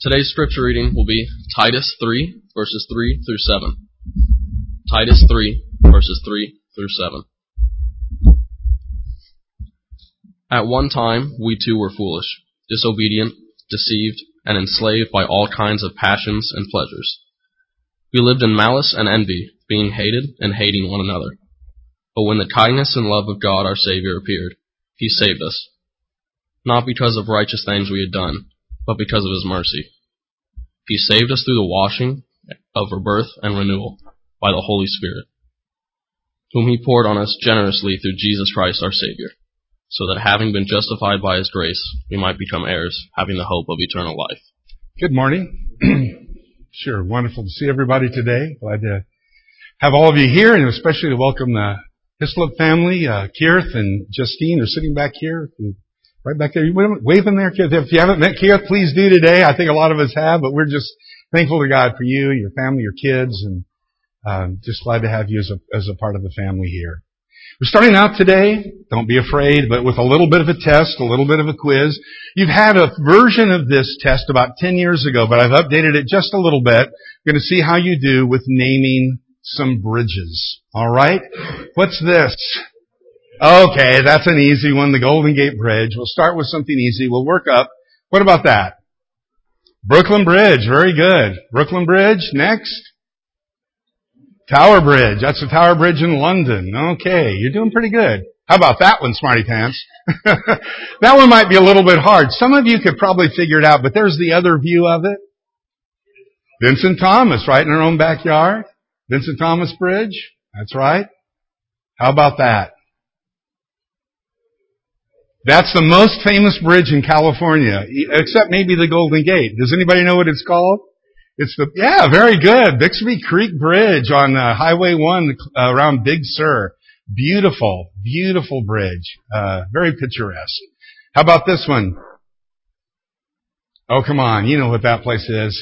Today's scripture reading will be Titus 3, verses 3 through 7. Titus 3, verses 3 through 7. At one time, we too were foolish, disobedient, deceived, and enslaved by all kinds of passions and pleasures. We lived in malice and envy, being hated and hating one another. But when the kindness and love of God our Savior appeared, He saved us, not because of righteous things we had done, but because of His mercy. He saved us through the washing of rebirth and renewal by the Holy Spirit, whom He poured on us generously through Jesus Christ our Savior, so that having been justified by His grace, we might become heirs, having the hope of eternal life. Good morning. Sure, wonderful to see everybody today. Glad to have all of you here, and especially to welcome the Hislop family. Keith and Justine are sitting back here, right back there. You waving there, Keith. If you haven't met Keith, please do today. I think a lot of us have, but we're just thankful to God for you, your family, your kids, and just glad to have you as a part of the family here. We're starting out today, don't be afraid, but with a little bit of a test, a little bit of a quiz. You've had a version of this test about 10 years ago, but I've updated it just a little bit. You're going to see how you do with naming some bridges. All right? What's this? Okay, that's an easy one, the Golden Gate Bridge. We'll start with something easy. We'll work up. What about that? Brooklyn Bridge. Very good. Brooklyn Bridge. Next. Tower Bridge. That's the Tower Bridge in London. Okay, you're doing pretty good. How about that one, Smarty Pants? That one might be a little bit hard. Some of you could probably figure it out, but there's the other view of it. Vincent Thomas, right in our own backyard. Vincent Thomas Bridge. That's right. How about that? That's the most famous bridge in California, except maybe the Golden Gate. Does anybody know what it's called? Very good. Bixby Creek Bridge on Highway 1 around Big Sur. Beautiful, beautiful bridge. Very picturesque. How about this one? Oh, come on. You know what that place is.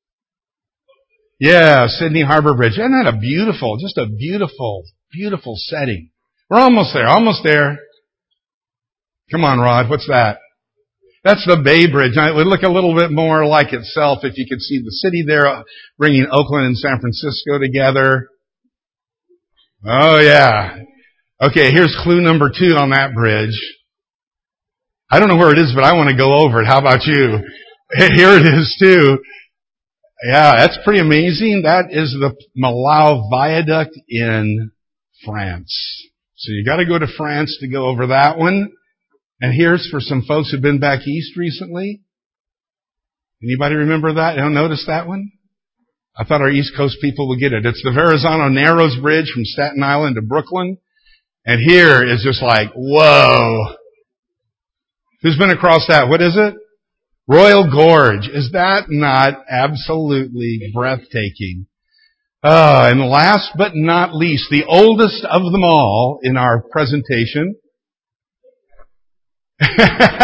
Yeah, Sydney Harbor Bridge. Isn't that just a beautiful, beautiful setting? We're almost there. Come on, Rod. What's that? That's the Bay Bridge. Now, it would look a little bit more like itself if you could see the city there, bringing Oakland and San Francisco together. Oh, yeah. Okay, here's clue number 2 on that bridge. I don't know where it is, but I want to go over it. How about you? Here it is, too. Yeah, that's pretty amazing. That is the Malau Viaduct in France. So you got to go to France to go over that one. And here's for some folks who've been back east recently. Anybody remember that? Don't notice that one? I thought our East Coast people would get it. It's the Verrazano Narrows Bridge from Staten Island to Brooklyn. And here is just like, whoa. Who's been across that? What is it? Royal Gorge. Is that not absolutely breathtaking? And last but not least, the oldest of them all in our presentation, Lake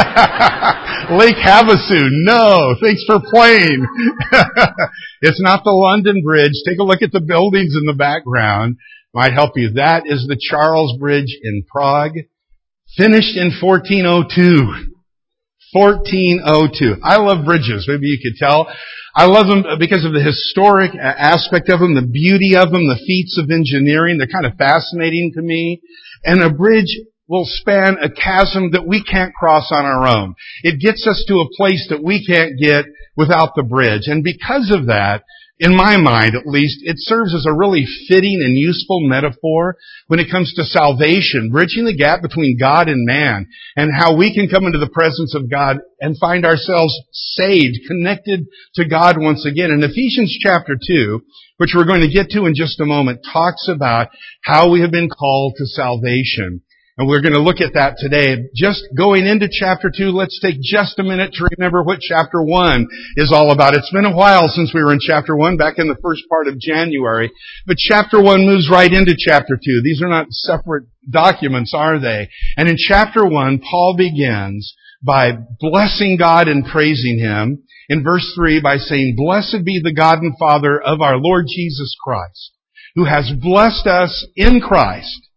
Havasu. No, thanks for playing. It's not the London Bridge. Take a look at the buildings in the background. Might help you. That is the Charles Bridge in Prague, finished in 1402. 1402. I love bridges. Maybe you could tell. I love them because of the historic aspect of them, the beauty of them, the feats of engineering. They're kind of fascinating to me. And a bridge will span a chasm that we can't cross on our own. It gets us to a place that we can't get without the bridge. And because of that, in my mind at least, it serves as a really fitting and useful metaphor when it comes to salvation, bridging the gap between God and man, and how we can come into the presence of God and find ourselves saved, connected to God once again. And Ephesians chapter 2, which we're going to get to in just a moment, talks about how we have been called to salvation. And we're going to look at that today. Just going into chapter 2, let's take just a minute to remember what chapter 1 is all about. It's been a while since we were in chapter 1, back in the first part of January. But chapter 1 moves right into chapter 2. These are not separate documents, are they? And in chapter 1, Paul begins by blessing God and praising Him. In verse 3, by saying, "Blessed be the God and Father of our Lord Jesus Christ, who has blessed us in Christ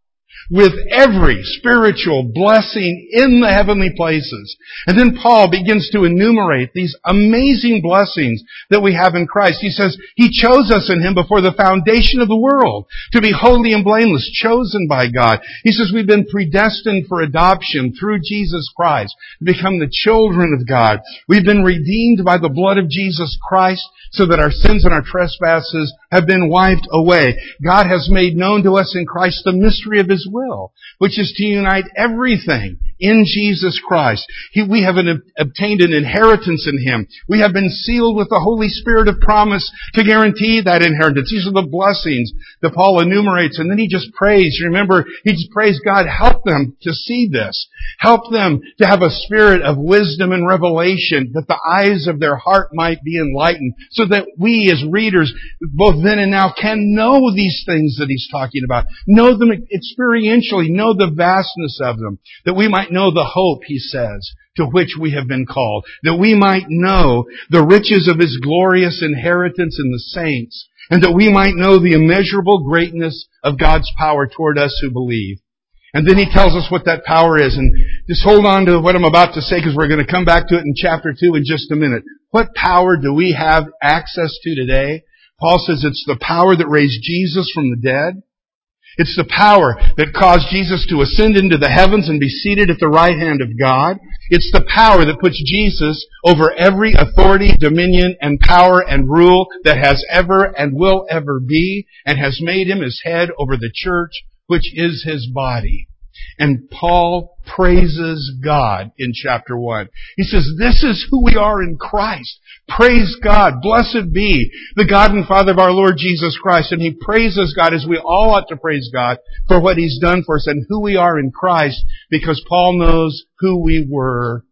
with every spiritual blessing in the heavenly places. And then Paul begins to enumerate these amazing blessings that we have in Christ. He says, He chose us in Him before the foundation of the world to be holy and blameless, chosen by God. He says we've been predestined for adoption through Jesus Christ to become the children of God. We've been redeemed by the blood of Jesus Christ so that our sins and our trespasses have been wiped away. God has made known to us in Christ the mystery of His will, which is to unite everything in Jesus Christ. We have obtained an inheritance in Him. We have been sealed with the Holy Spirit of promise to guarantee that inheritance. These are the blessings that Paul enumerates, and then he just prays. Remember, he just prays, God, help them to see this. Help them to have a spirit of wisdom and revelation, that the eyes of their heart might be enlightened, so that we as readers, both then and now, can know these things that he's talking about. Know them experientially, know the vastness of them, that we might know the hope, he says, to which we have been called, that we might know the riches of His glorious inheritance in the saints, and that we might know the immeasurable greatness of God's power toward us who believe. And then he tells us what that power is. And just hold on to what I'm about to say, because we're going to come back to it in chapter 2 in just a minute. What power do we have access to today? Paul says it's the power that raised Jesus from the dead. It's the power that caused Jesus to ascend into the heavens and be seated at the right hand of God. It's the power that puts Jesus over every authority, dominion, and power and rule that has ever and will ever be, and has made Him His head over the church, which is His body. And Paul praises God in chapter 1. He says, this is who we are in Christ. Praise God. Blessed be the God and Father of our Lord Jesus Christ. And he praises God, as we all ought to praise God, for what He's done for us and who we are in Christ, because Paul knows who we were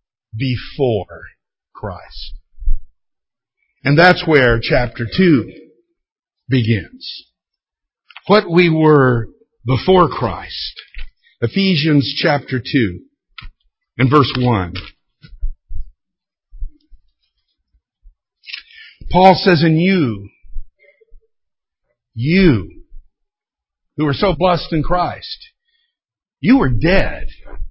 before Christ. And that's where chapter 2 begins. What we were before Christ. Ephesians chapter 2 and verse 1. Paul says, and you who are so blessed in Christ, you were dead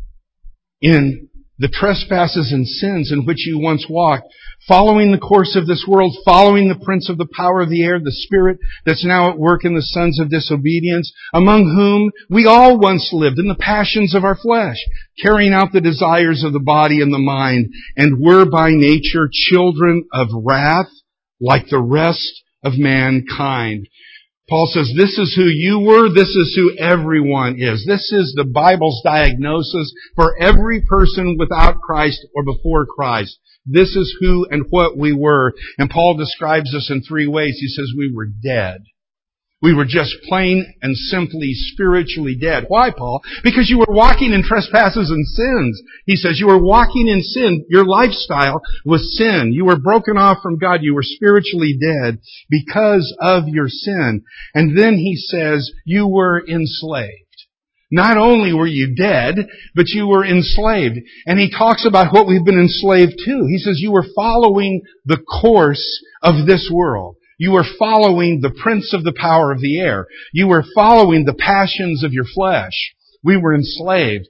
in the trespasses and sins in which you once walked, following the course of this world, following the prince of the power of the air, the spirit that's now at work in the sons of disobedience, among whom we all once lived in the passions of our flesh, carrying out the desires of the body and the mind, and were by nature children of wrath, like the rest of mankind. Paul says, this is who you were, this is who everyone is. This is the Bible's diagnosis for every person without Christ or before Christ. This is who and what we were. And Paul describes us in 3 ways. He says we were dead. We were just plain and simply spiritually dead. Why, Paul? Because you were walking in trespasses and sins. He says you were walking in sin. Your lifestyle was sin. You were broken off from God. You were spiritually dead because of your sin. And then he says you were enslaved. Not only were you dead, but you were enslaved. And he talks about what we've been enslaved to. He says you were following the course of this world. You were following the prince of the power of the air. You were following the passions of your flesh. We were enslaved.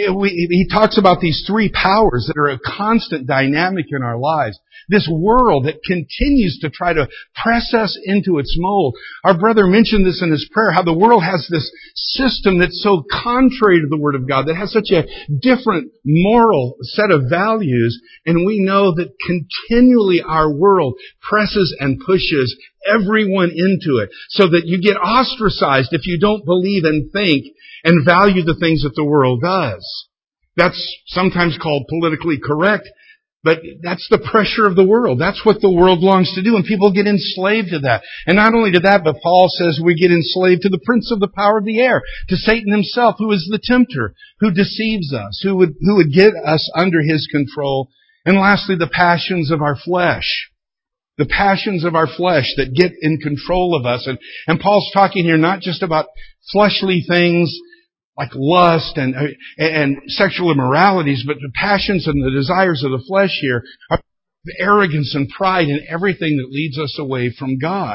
He talks about these 3 powers that are a constant dynamic in our lives. This world that continues to try to press us into its mold. Our brother mentioned this in his prayer, how the world has this system that's so contrary to the Word of God, that has such a different moral set of values, and we know that continually our world presses and pushes everyone into it, so that you get ostracized if you don't believe and think and value the things that the world does. That's sometimes called politically correct, but that's the pressure of the world. That's what the world longs to do, and people get enslaved to that. And not only to that, but Paul says we get enslaved to the prince of the power of the air, to Satan himself, who is the tempter, who deceives us, who would get us under his control. And lastly, the passions of our flesh. The passions of our flesh that get in control of us. And Paul's talking here not just about fleshly things like lust and sexual immoralities, but the passions and the desires of the flesh here are the arrogance and pride and everything that leads us away from God.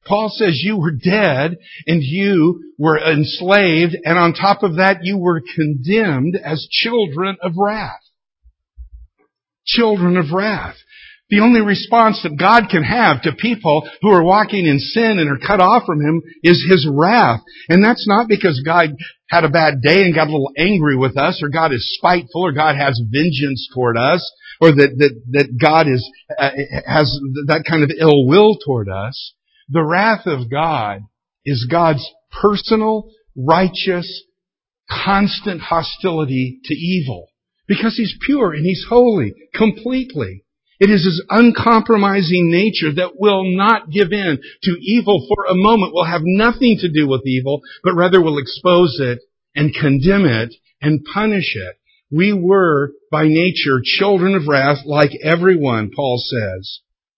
Paul says you were dead and you were enslaved, and on top of that you were condemned as children of wrath. Children of wrath. The only response that God can have to people who are walking in sin and are cut off from Him is His wrath. And that's not because God had a bad day and got a little angry with us, or God is spiteful, or God has vengeance toward us, or that God has that kind of ill will toward us. The wrath of God is God's personal, righteous, constant hostility to evil. Because He's pure and He's holy, completely. It is His uncompromising nature that will not give in to evil for a moment, will have nothing to do with evil, but rather will expose it and condemn it and punish it. We were, by nature, children of wrath like everyone, Paul says.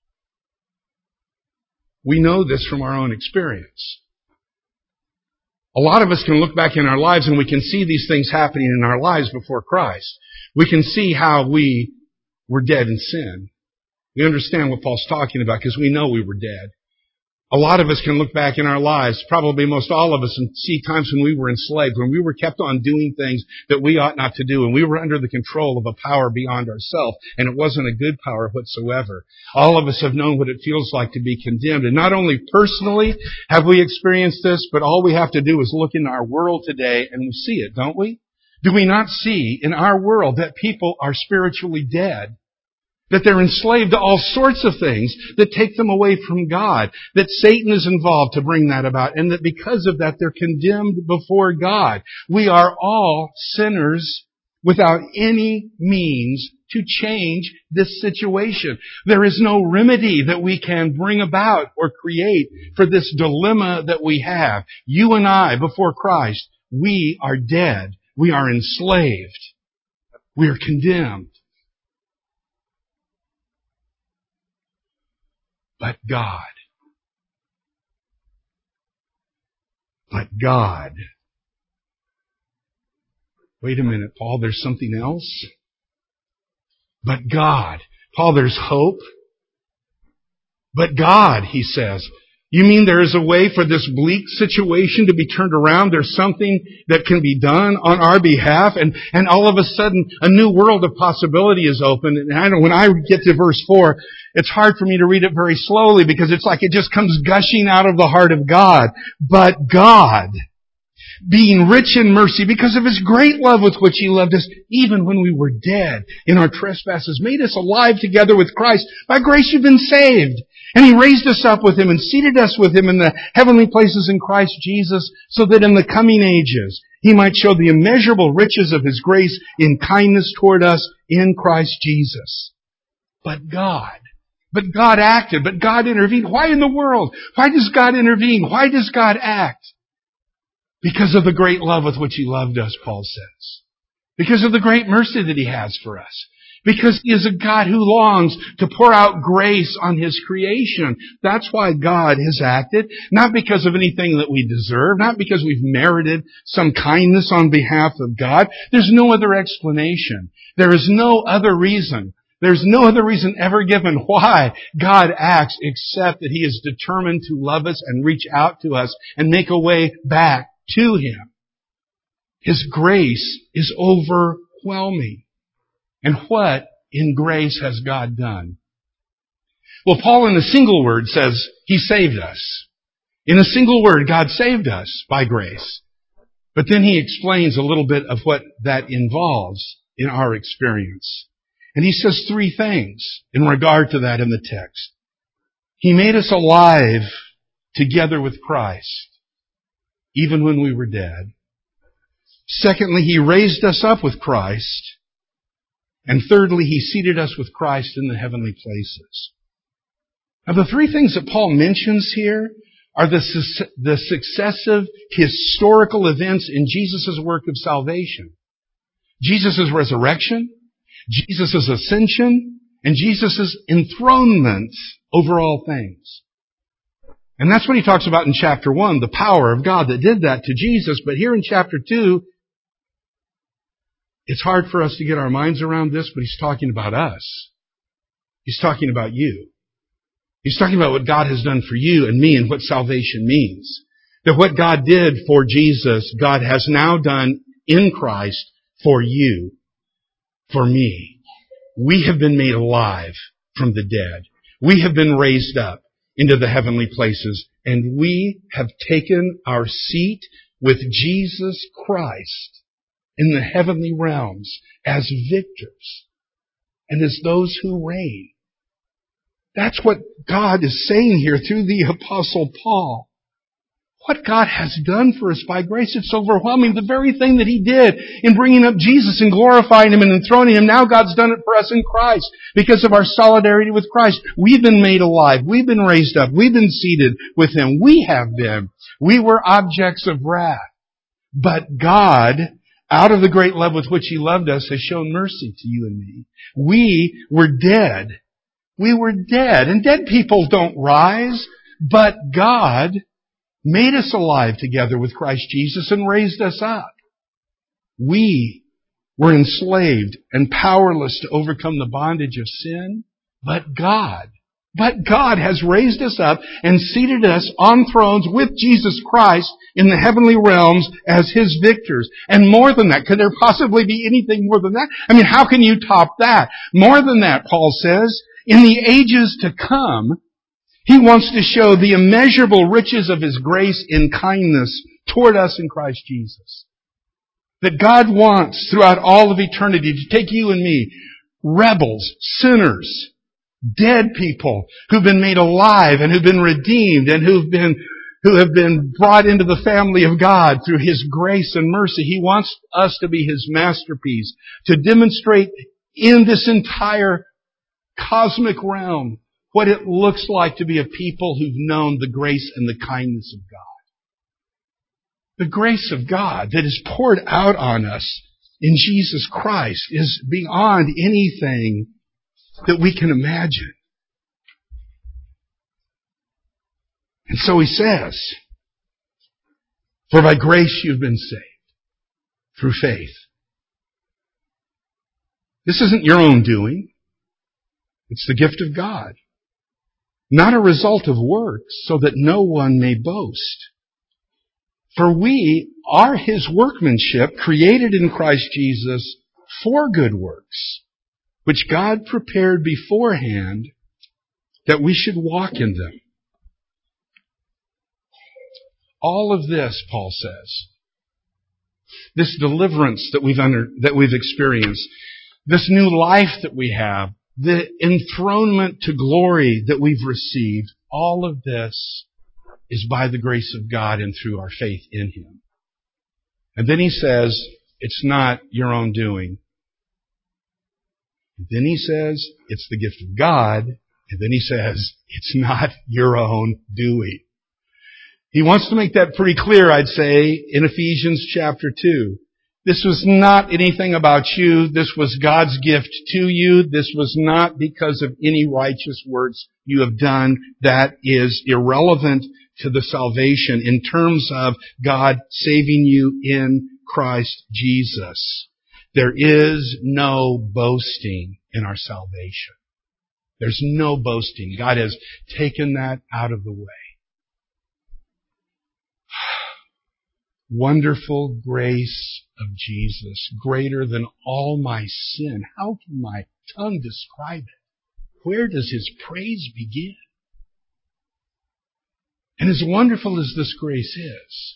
We know this from our own experience. A lot of us can look back in our lives and we can see these things happening in our lives before Christ. We can see how we were dead in sin. We understand what Paul's talking about because we know we were dead. A lot of us can look back in our lives, probably most all of us, and see times when we were enslaved, when we were kept on doing things that we ought not to do, and we were under the control of a power beyond ourselves, and it wasn't a good power whatsoever. All of us have known what it feels like to be condemned, and not only personally have we experienced this, but all we have to do is look in our world today, and we see it, don't we? Do we not see in our world that people are spiritually dead? That they're enslaved to all sorts of things that take them away from God. That Satan is involved to bring that about. And that because of that, they're condemned before God. We are all sinners without any means to change this situation. There is no remedy that we can bring about or create for this dilemma that we have. You and I, before Christ, we are dead. We are enslaved. We are condemned. But God. Wait a minute, Paul, there's something else? But God. Paul, there's hope. But God, he says. You mean there is a way for this bleak situation to be turned around? There's something that can be done on our behalf, and all of a sudden a new world of possibility is opened. And I know when I get to verse 4, it's hard for me to read it very slowly because it's like it just comes gushing out of the heart of God. But God, being rich in mercy because of His great love with which He loved us, even when we were dead in our trespasses, made us alive together with Christ. By grace you've been saved. And He raised us up with Him and seated us with Him in the heavenly places in Christ Jesus, so that in the coming ages He might show the immeasurable riches of His grace in kindness toward us in Christ Jesus. But God acted. But God intervened. Why in the world? Why does God intervene? Why does God act? Because of the great love with which He loved us, Paul says. Because of the great mercy that He has for us. Because He is a God who longs to pour out grace on His creation. That's why God has acted. Not because of anything that we deserve. Not because we've merited some kindness on behalf of God. There's no other explanation. There is no other reason. There's no other reason ever given why God acts except that He is determined to love us and reach out to us and make a way back to Him. His grace is overwhelming. And what in grace has God done? Well, Paul in a single word says He saved us. In a single word, God saved us by grace. But then he explains a little bit of what that involves in our experience. And he says three things in regard to that in the text. He made us alive together with Christ, even when we were dead. Secondly, He raised us up with Christ. And thirdly, He seated us with Christ in the heavenly places. Now, the three things that Paul mentions here are the successive historical events in Jesus' work of salvation. Jesus' resurrection, Jesus' ascension, and Jesus' enthronement over all things. And that's what he talks about in chapter 1, the power of God that did that to Jesus. But here in chapter 2, it's hard for us to get our minds around this, but he's talking about us. He's talking about you. He's talking about what God has done for you and me and what salvation means. That what God did for Jesus, God has now done in Christ for you, for me. We have been made alive from the dead. We have been raised up into the heavenly places, and we have taken our seat with Jesus Christ in the heavenly realms as victors and as those who reign. That's what God is saying here through the Apostle Paul. What God has done for us by grace, it's overwhelming. The very thing that He did in bringing up Jesus and glorifying Him and enthroning Him, now God's done it for us in Christ because of our solidarity with Christ. We've been made alive. We've been raised up. We've been seated with Him. We have been. We were objects of wrath. But God, out of the great love with which He loved us, has shown mercy to you and me. We were dead. We were dead. And dead people don't rise. But God made us alive together with Christ Jesus and raised us up. We were enslaved and powerless to overcome the bondage of sin. But God has raised us up and seated us on thrones with Jesus Christ in the heavenly realms as His victors. And more than that, could there possibly be anything more than that? I mean, how can you top that? More than that, Paul says, in the ages to come, He wants to show the immeasurable riches of His grace in kindness toward us in Christ Jesus. That God wants throughout all of eternity to take you and me, rebels, sinners, dead people who've been made alive and who've been redeemed and who have been brought into the family of God through His grace and mercy. He wants us to be His masterpiece, to demonstrate in this entire cosmic realm what it looks like to be a people who've known the grace and the kindness of God. The grace of God that is poured out on us in Jesus Christ is beyond anything that we can imagine. And so he says, for by grace you've been saved through faith. This isn't your own doing. It's the gift of God. Not a result of works, so that no one may boast. For we are His workmanship, created in Christ Jesus for good works, which God prepared beforehand that we should walk in them. All of this, Paul says, this deliverance that we've experienced, this new life that we have, the enthronement to glory that we've received, all of this is by the grace of God and through our faith in Him. And then he says, it's not your own doing. And then he says, it's the gift of God. And then he says, it's not your own doing. He wants to make that pretty clear, I'd say, in Ephesians chapter 2. This was not anything about you. This was God's gift to you. This was not because of any righteous works you have done. That is irrelevant to the salvation in terms of God saving you in Christ Jesus. There is no boasting in our salvation. There's no boasting. God has taken that out of the way. Wonderful grace of Jesus, greater than all my sin. How can my tongue describe it? Where does His praise begin? And as wonderful as this grace is,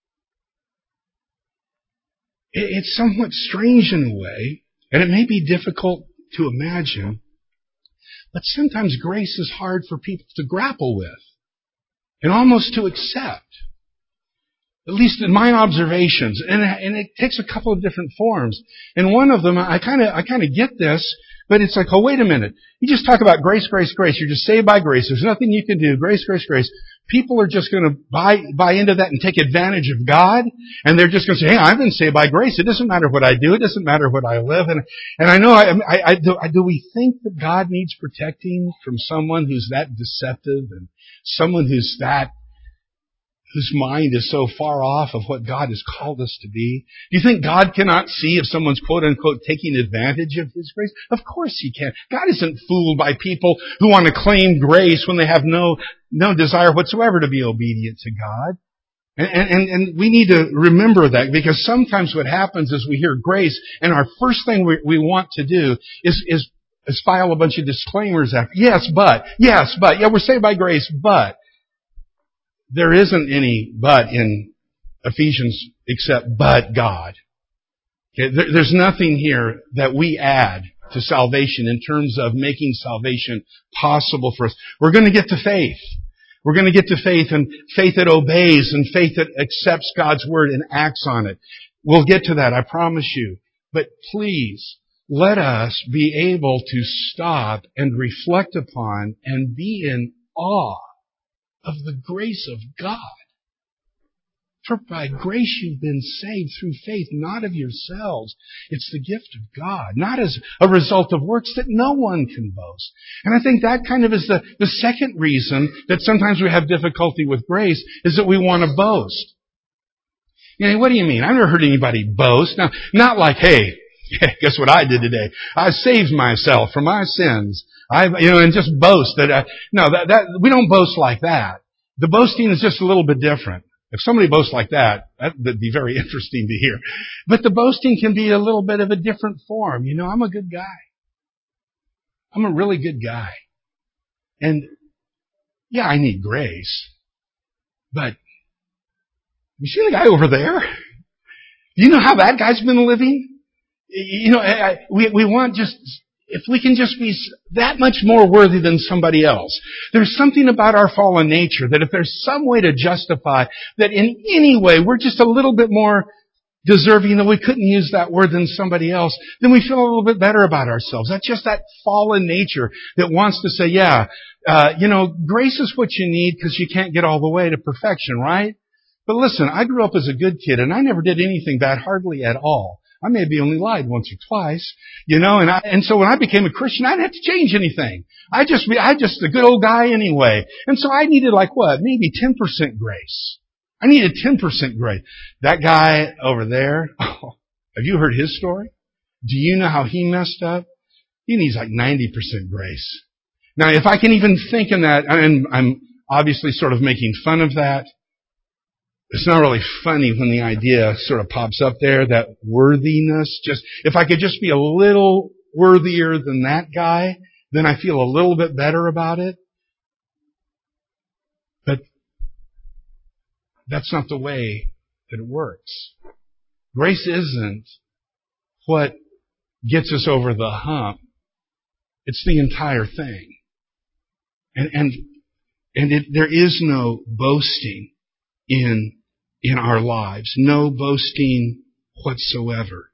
it's somewhat strange in a way, and it may be difficult to imagine, but sometimes grace is hard for people to grapple with and almost to accept. At least in my observations, and it takes a couple of different forms. And one of them, I kind of get this, but it's like, oh, wait a minute. You just talk about grace, grace, grace. You're just saved by grace. There's nothing you can do. Grace, grace, grace. People are just going to buy into that and take advantage of God, and they're just going to say, hey, I've been saved by grace. It doesn't matter what I do. It doesn't matter what I live. And I know, do we think that God needs protecting from someone who's that deceptive and someone who's whose mind is so far off of what God has called us to be? Do you think God cannot see if someone's quote-unquote taking advantage of His grace? Of course He can. God isn't fooled by people who want to claim grace when they have no desire whatsoever to be obedient to God. And we need to remember that, because sometimes what happens is we hear grace, and our first thing we want to do is file a bunch of disclaimers after. Yes, but. Yeah, we're saved by grace, but. There isn't any but in Ephesians except but God. Okay, there's nothing here that we add to salvation in terms of making salvation possible for us. We're going to get to faith. We're going to get to faith, and faith that obeys, and faith that accepts God's word and acts on it. We'll get to that, I promise you. But please, let us be able to stop and reflect upon and be in awe of the grace of God. For by grace you've been saved through faith, not of yourselves. It's the gift of God, not as a result of works that no one can boast. And I think that kind of is the second reason that sometimes we have difficulty with grace, is that we want to boast. You know, what do you mean? I've never heard anybody boast. Now, not like, hey, guess what I did today? I saved myself from my sins. And just boast that. No, we don't boast like that. The boasting is just a little bit different. If somebody boasts like that would be very interesting to hear. But the boasting can be a little bit of a different form. You know, I'm a good guy. I'm a really good guy. And yeah, I need grace. But you see the guy over there? Do you know how that guy's been living? You know, we want just, if we can just be that much more worthy than somebody else. There's something about our fallen nature that if there's some way to justify that in any way we're just a little bit more deserving, that we couldn't use that word than somebody else, then we feel a little bit better about ourselves. That's just that fallen nature that wants to say, grace is what you need because you can't get all the way to perfection, right? But listen, I grew up as a good kid and I never did anything bad, hardly at all. I maybe only lied once or twice, and so when I became a Christian, I didn't have to change anything. I just a good old guy anyway. And so I needed maybe 10% grace. I needed 10% grace. That guy over there, have you heard his story? Do you know how he messed up? He needs 90% grace. Now, if I can even think in that, and I'm obviously sort of making fun of that, it's not really funny when the idea sort of pops up there, that worthiness. If I could just be a little worthier than that guy, then I feel a little bit better about it. But that's not the way that it works. Grace isn't what gets us over the hump. It's the entire thing. And there is no boasting in our lives. No boasting whatsoever.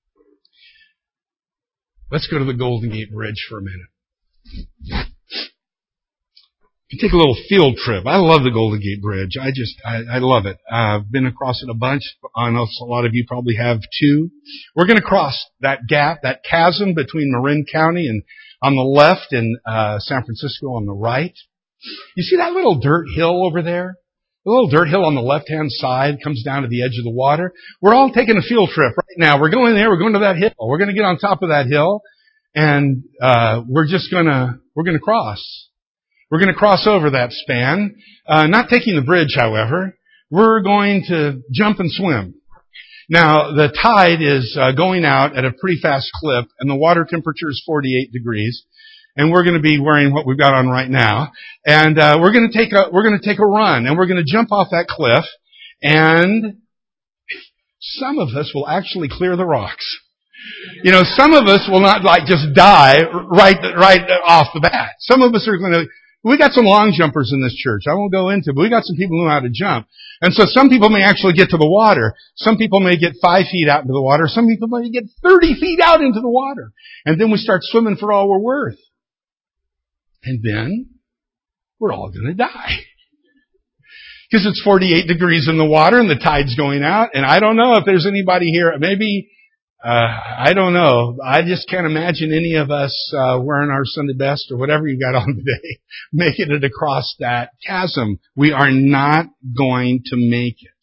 Let's go to the Golden Gate Bridge for a minute. You take a little field trip. I love the Golden Gate Bridge. I love it. I've been across it a bunch. I know a lot of you probably have too. We're going to cross that gap, that chasm between Marin County and on the left and San Francisco on the right. You see that little dirt hill over there? The little dirt hill on the left-hand side comes down to the edge of the water. We're all taking a field trip right now. We're going there. We're going to that hill. We're going to get on top of that hill, and we're going to cross. We're going to cross over that span. Not taking the bridge, however. We're going to jump and swim. Now, the tide is going out at a pretty fast clip, and the water temperature is 48 degrees. And we're going to be wearing what we've got on right now. And we're going to take a run, and we're going to jump off that cliff, and some of us will actually clear the rocks. Some of us will not just die right off the bat. Some of us are going to. We got some long jumpers in this church. I won't go into, but we got some people who know how to jump. And so some people may actually get to the water. Some people may get 5 feet out into the water. Some people may get 30 feet out into the water. And then we start swimming for all we're worth. And then we're all going to die. Because it's 48 degrees in the water and the tide's going out. And I don't know if there's anybody here. Maybe I don't know. I just can't imagine any of us wearing our Sunday best or whatever you got on today, making it across that chasm. We are not going to make it.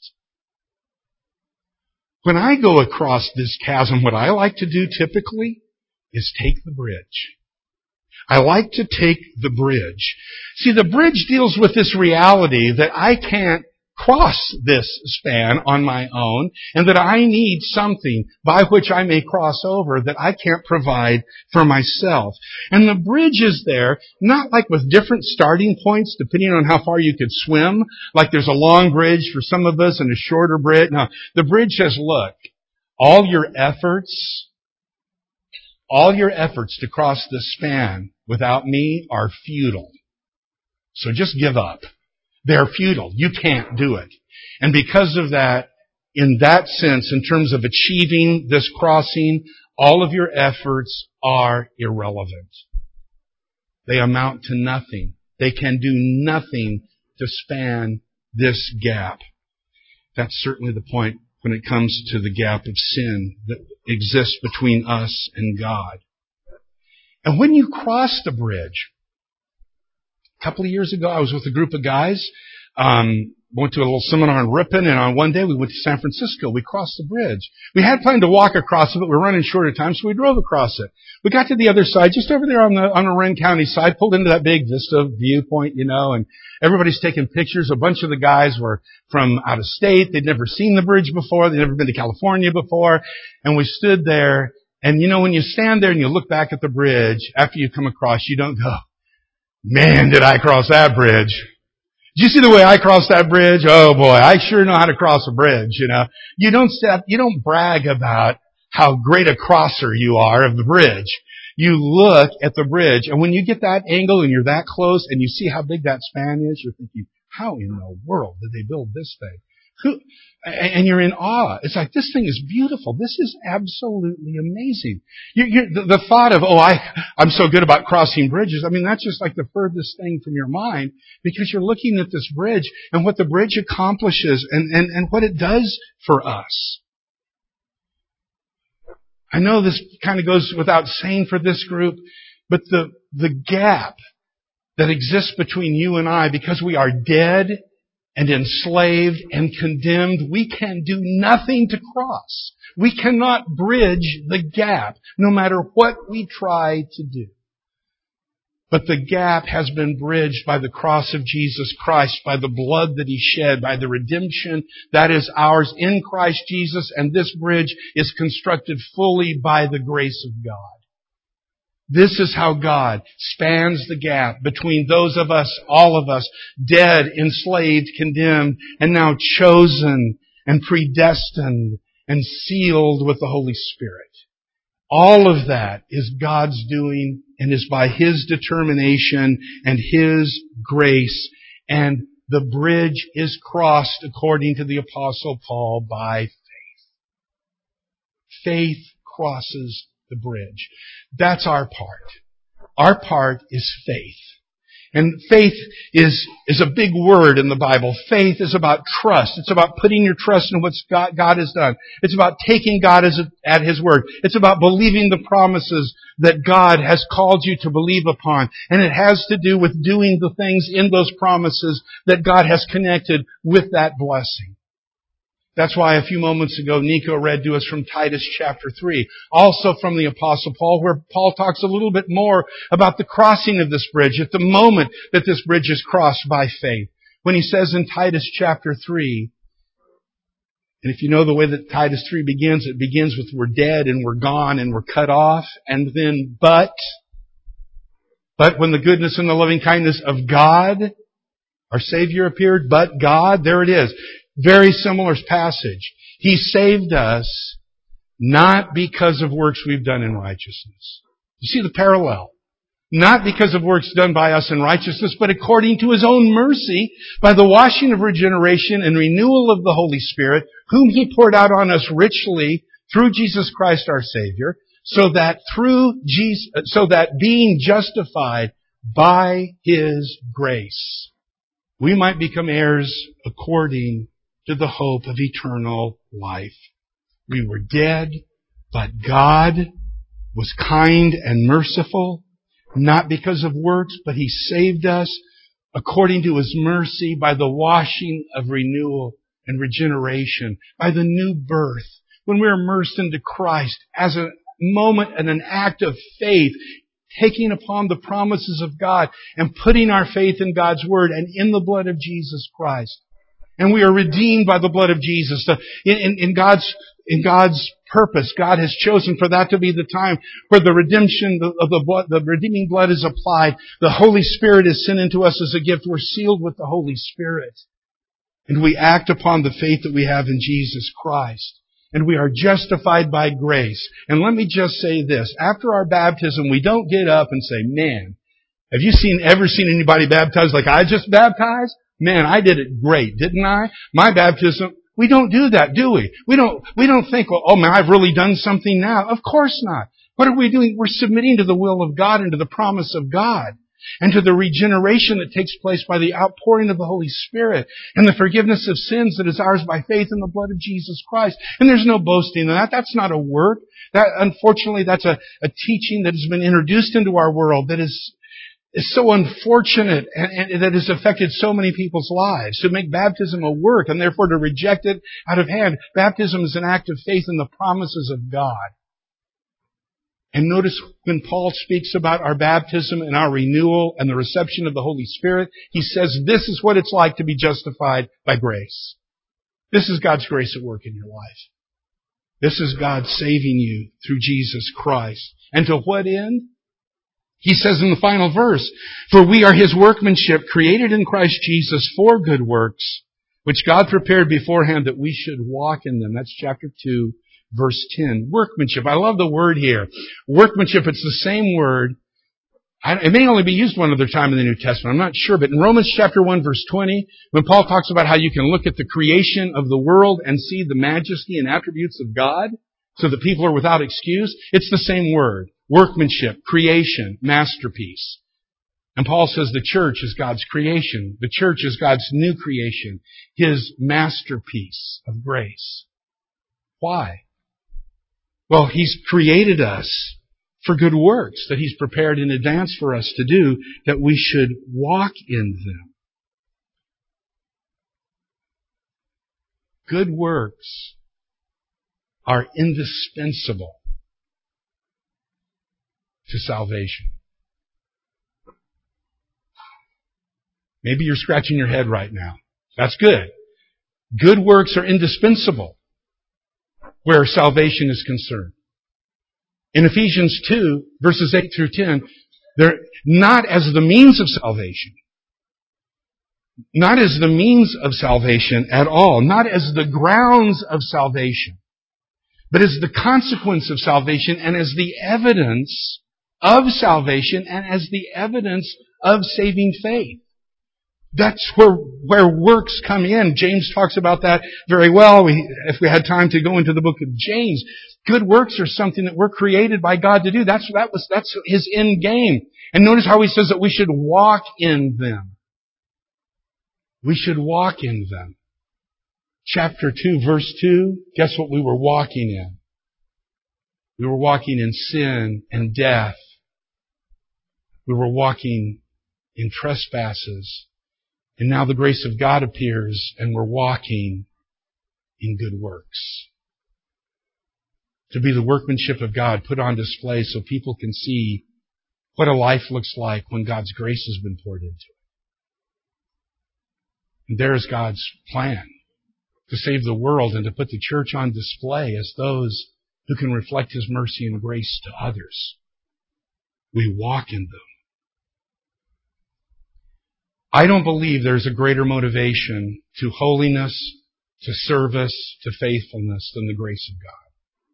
When I go across this chasm, what I like to do typically is take the bridge. I like to take the bridge. See, the bridge deals with this reality that I can't cross this span on my own, and that I need something by which I may cross over that I can't provide for myself. And the bridge is there, not like with different starting points depending on how far you could swim, like there's a long bridge for some of us and a shorter bridge. No, the bridge says, look, all your efforts to cross this span without me are futile. So just give up. They're futile. You can't do it. And because of that, in that sense, in terms of achieving this crossing, all of your efforts are irrelevant. They amount to nothing. They can do nothing to span this gap. That's certainly the point when it comes to the gap of sin that exists between us and God. And when you cross the bridge, a couple of years ago, I was with a group of guys, went to a little seminar in Ripon, and on one day we went to San Francisco. We crossed the bridge. We had planned to walk across it, but we were running short of time, so we drove across it. We got to the other side, just over there on the Marin County side, pulled into that big Vista viewpoint, and everybody's taking pictures. A bunch of the guys were from out of state. They'd never seen the bridge before. They'd never been to California before. And we stood there, and when you stand there and you look back at the bridge, after you come across, you don't go, man, did I cross that bridge. Did you see the way I crossed that bridge? Oh boy, I sure know how to cross a bridge, You don't brag about how great a crosser you are of the bridge. You look at the bridge, and when you get that angle and you're that close and you see how big that span is, you're thinking, how in the world did they build this thing? And you're in awe. It's like, this thing is beautiful. This is absolutely amazing. The thought of, I'm so good about crossing bridges, that's just like the furthest thing from your mind, because you're looking at this bridge and what the bridge accomplishes and what it does for us. I know this kind of goes without saying for this group, but the gap that exists between you and I, because we are dead and enslaved and condemned, we can do nothing to cross. We cannot bridge the gap, no matter what we try to do. But the gap has been bridged by the cross of Jesus Christ, by the blood that He shed, by the redemption that is ours in Christ Jesus, and this bridge is constructed fully by the grace of God. This is how God spans the gap between those of us, all of us, dead, enslaved, condemned, and now chosen and predestined and sealed with the Holy Spirit. All of that is God's doing and is by His determination and His grace. And the bridge is crossed, according to the Apostle Paul, by faith. Faith crosses the bridge. That's our part. Our part is faith. And faith is a big word in the Bible. Faith is about trust. It's about putting your trust in what God has done. It's about taking God at His word. It's about believing the promises that God has called you to believe upon. And it has to do with doing the things in those promises that God has connected with that blessing. That's why a few moments ago, Nico read to us from Titus chapter 3, also from the Apostle Paul, where Paul talks a little bit more about the crossing of this bridge, at the moment that this bridge is crossed by faith. When he says in Titus chapter 3, and if you know the way that Titus 3 begins, it begins with we're dead and we're gone and we're cut off, and then but when the goodness and the loving kindness of God, our Savior, appeared, but God, there it is. Very similar passage. He saved us not because of works we've done in righteousness. You see the parallel? Not because of works done by us in righteousness, but according to His own mercy, by the washing of regeneration and renewal of the Holy Spirit, whom He poured out on us richly through Jesus Christ our Savior, so that being justified by His grace, we might become heirs according to the hope of eternal life. We were dead. But God was kind and merciful, not because of works, but He saved us according to His mercy by the washing of renewal and regeneration, by the new birth, when we're immersed into Christ as a moment and an act of faith, taking upon the promises of God and putting our faith in God's Word and in the blood of Jesus Christ. And we are redeemed by the blood of Jesus. In God's purpose, God has chosen for that to be the time where the redemption of the blood, the redeeming blood is applied. The Holy Spirit is sent into us as a gift. We're sealed with the Holy Spirit. And we act upon the faith that we have in Jesus Christ. And we are justified by grace. And let me just say this. After our baptism, we don't get up and say, man, have you ever seen anybody baptized like I just baptized? Man, I did it great, didn't I? My baptism, we don't do that, do we? We don't think, well, oh man, I've really done something now. Of course not. What are we doing? We're submitting to the will of God and to the promise of God, and to the regeneration that takes place by the outpouring of the Holy Spirit and the forgiveness of sins that is ours by faith in the blood of Jesus Christ. And there's no boasting in that. That's not a work. Unfortunately, that's a teaching that has been introduced into our world that is so unfortunate and that has affected so many people's lives. To make baptism a work and therefore to reject it out of hand. Baptism is an act of faith in the promises of God. And notice when Paul speaks about our baptism and our renewal and the reception of the Holy Spirit, he says this is what it's like to be justified by grace. This is God's grace at work in your life. This is God saving you through Jesus Christ. And to what end? He says in the final verse, for we are His workmanship, created in Christ Jesus for good works, which God prepared beforehand that we should walk in them. That's chapter 2. Verse 10, workmanship. I love the word here. Workmanship, it's the same word. It may only be used one other time in the New Testament. I'm not sure. But in Romans chapter 1, verse 20, when Paul talks about how you can look at the creation of the world and see the majesty and attributes of God, so that people are without excuse, it's the same word. Workmanship, creation, masterpiece. And Paul says the church is God's creation. The church is God's new creation. His masterpiece of grace. Why? Well, He's created us for good works that He's prepared in advance for us to do, that we should walk in them. Good works are indispensable to salvation. Maybe you're scratching your head right now. That's good. Good works are indispensable where salvation is concerned. In Ephesians 2, verses 8 through 10, they're not as the means of salvation. Not as the means of salvation at all. Not as the grounds of salvation. But as the consequence of salvation and as the evidence of salvation and as the evidence of saving faith. That's where works come in. James talks about that very well. If we had time to go into the book of James, good works are something that we're created by God to do. That's His end game. And notice how he says that we should walk in them. We should walk in them. Chapter 2, verse 2, guess what we were walking in? We were walking in sin and death. We were walking in trespasses. And now the grace of God appears and we're walking in good works. To be the workmanship of God put on display so people can see what a life looks like when God's grace has been poured into it. And there's God's plan to save the world and to put the church on display as those who can reflect His mercy and grace to others. We walk in them. I don't believe there's a greater motivation to holiness, to service, to faithfulness than the grace of God.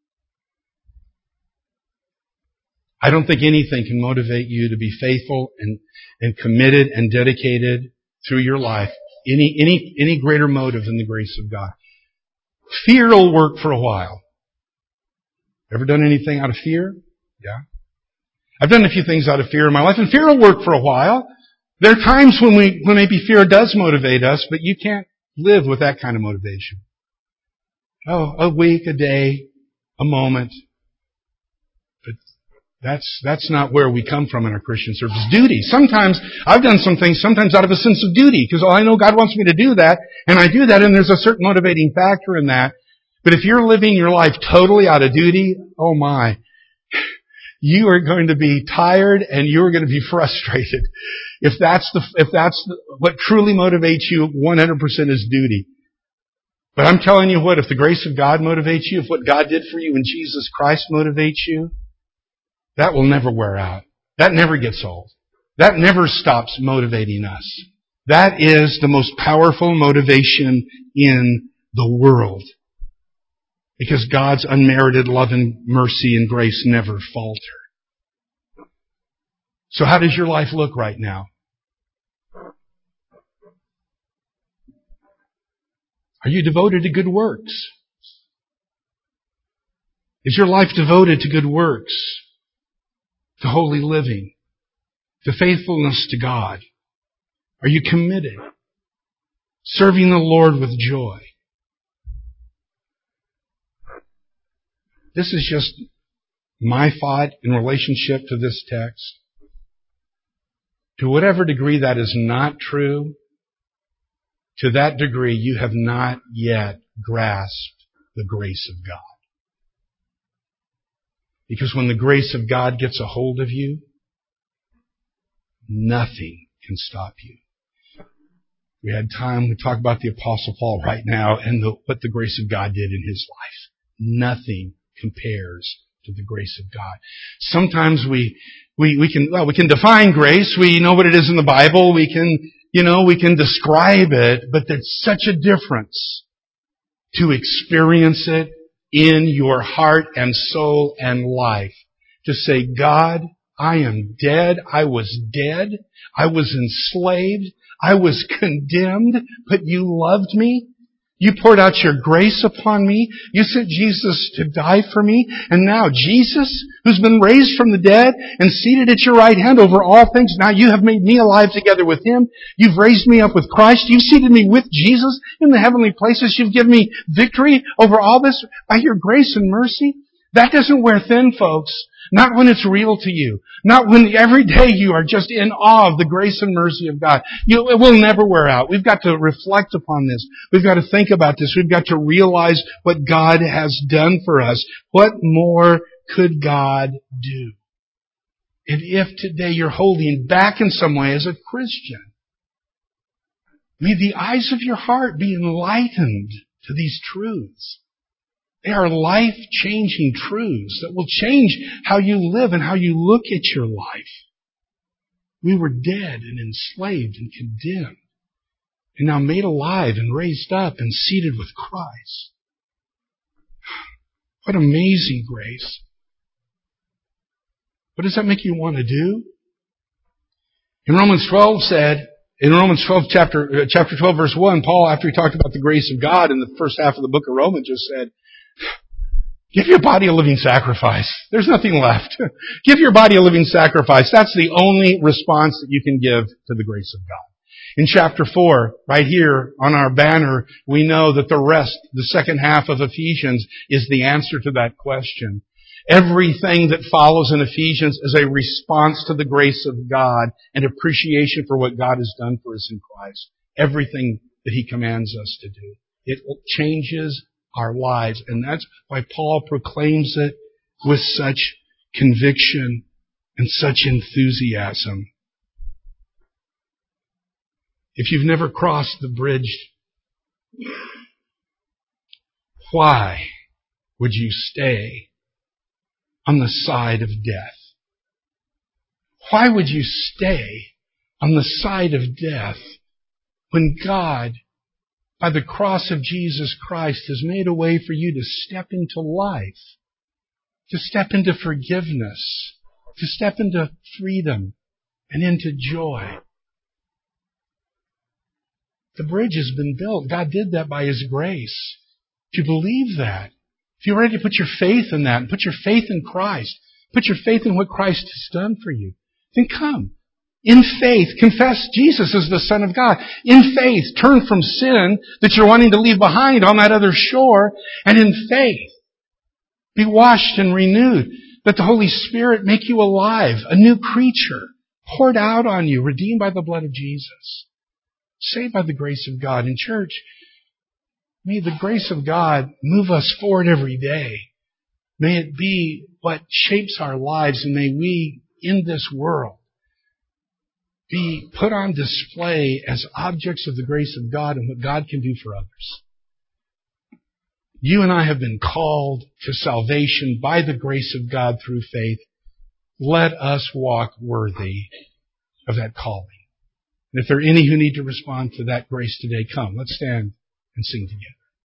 I don't think anything can motivate you to be faithful and committed and dedicated through your life. Any greater motive than the grace of God. Fear will work for a while. Ever done anything out of fear? Yeah. I've done a few things out of fear in my life, and fear will work for a while. There are times when maybe fear does motivate us, but you can't live with that kind of motivation. Oh, a week, a day, a moment. That's not where we come from in our Christian service. Duty. Sometimes, I've done some things, sometimes out of a sense of duty, because I know God wants me to do that, and I do that, and there's a certain motivating factor in that. But if you're living your life totally out of duty, oh my, you are going to be tired and you are going to be frustrated. If that's what truly motivates you, 100% is duty. But I'm telling you what, if the grace of God motivates you, if what God did for you in Jesus Christ motivates you, that will never wear out. That never gets old. That never stops motivating us. That is the most powerful motivation in the world. Because God's unmerited love and mercy and grace never falter. So how does your life look right now? Are you devoted to good works? Is your life devoted to good works? To holy living? To faithfulness to God? Are you committed? Serving the Lord with joy? This is just my thought in relationship to this text. To whatever degree that is not true, to that degree you have not yet grasped the grace of God. Because when the grace of God gets a hold of you, nothing can stop you. We had time to talk about the Apostle Paul right now and what the grace of God did in his life. Nothing compares to the grace of God. Sometimes we can define grace. We know what it is in the Bible. We can describe it, but there's such a difference to experience it in your heart and soul and life. To say, God, I am dead. I was dead. I was enslaved. I was condemned, but you loved me. You poured out your grace upon me. You sent Jesus to die for me. And now Jesus, who's been raised from the dead and seated at your right hand over all things, now you have made me alive together with Him. You've raised me up with Christ. You've seated me with Jesus in the heavenly places. You've given me victory over all this by your grace and mercy. That doesn't wear thin, folks. Not when it's real to you. Not when every day you are just in awe of the grace and mercy of God. It will never wear out. We've got to reflect upon this. We've got to think about this. We've got to realize what God has done for us. What more could God do? And if today you're holding back in some way as a Christian, may the eyes of your heart be enlightened to these truths. They are life-changing truths that will change how you live and how you look at your life. We were dead and enslaved and condemned, and now made alive and raised up and seated with Christ. What amazing grace. What does that make you want to do? In Romans 12 chapter 12, verse 1, Paul, after he talked about the grace of God in the first half of the book of Romans, just said, give your body a living sacrifice. There's nothing left. Give your body a living sacrifice. That's the only response that you can give to the grace of God. In chapter 4, right here on our banner, we know that the second half of Ephesians, is the answer to that question. Everything that follows in Ephesians is a response to the grace of God and appreciation for what God has done for us in Christ. Everything that He commands us to do. It changes our lives. And that's why Paul proclaims it with such conviction and such enthusiasm. If you've never crossed the bridge, why would you stay on the side of death? Why would you stay on the side of death when God, by the cross of Jesus Christ, has made a way for you to step into life, to step into forgiveness, to step into freedom and into joy? The bridge has been built. God did that by His grace. If you believe that, if you're ready to put your faith in that and put your faith in Christ, put your faith in what Christ has done for you, then come. In faith, confess Jesus as the Son of God. In faith, turn from sin that you're wanting to leave behind on that other shore, and in faith, be washed and renewed. Let the Holy Spirit make you alive, a new creature, poured out on you, redeemed by the blood of Jesus, saved by the grace of God. In church, may the grace of God move us forward every day. May it be what shapes our lives, and may we, in this world, be put on display as objects of the grace of God and what God can do for others. You and I have been called to salvation by the grace of God through faith. Let us walk worthy of that calling. And if there are any who need to respond to that grace today, come, let's stand and sing together.